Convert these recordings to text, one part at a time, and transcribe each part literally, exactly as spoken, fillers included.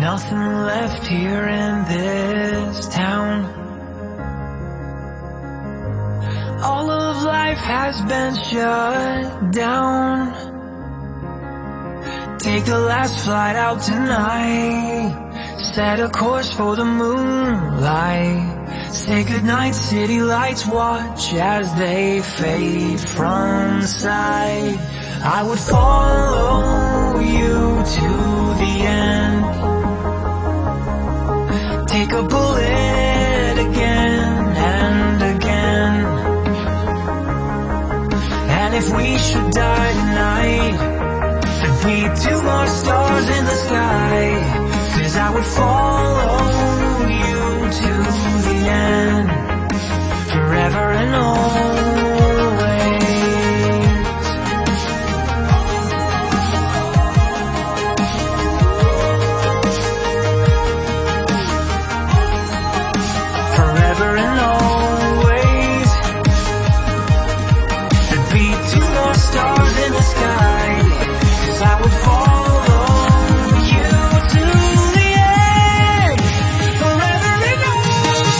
nothing left here in this town. All of life has been shut down. Take the last flight out tonight, set a course for the moonlight. Say goodnight, city lights, watch as they fade from sight. I would follow you to the end, take a bullet again and again. And if we should die tonight, there'd be two more stars in the sky. 'Cause I would follow you to the end, forever and always. Forever and always. There'd be two more stars in the sky, 'cause I would follow you to the end, forever and always.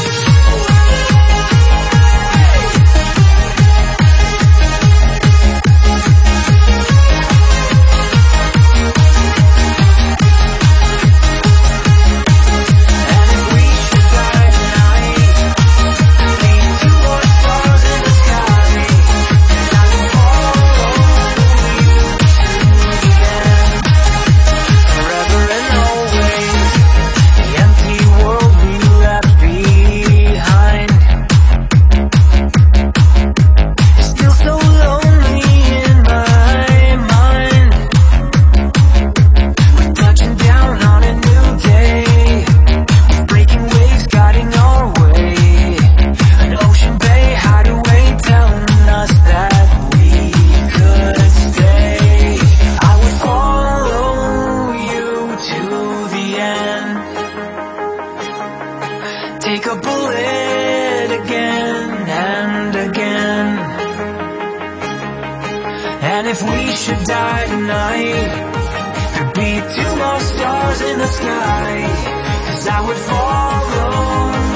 And if we should die tonight, there'd be two more stars in the sky, 'cause I would follow you to the end, forever and always. The empty world we left behind is still so lonely in my mind. We're touching down on a new day, breaking waves guiding our way. An ocean bay hideaway telling us that we could stay. I would follow you to the end, take a bullet again and again. And if we should die tonight, there'd be two more stars in the sky, 'cause I would follow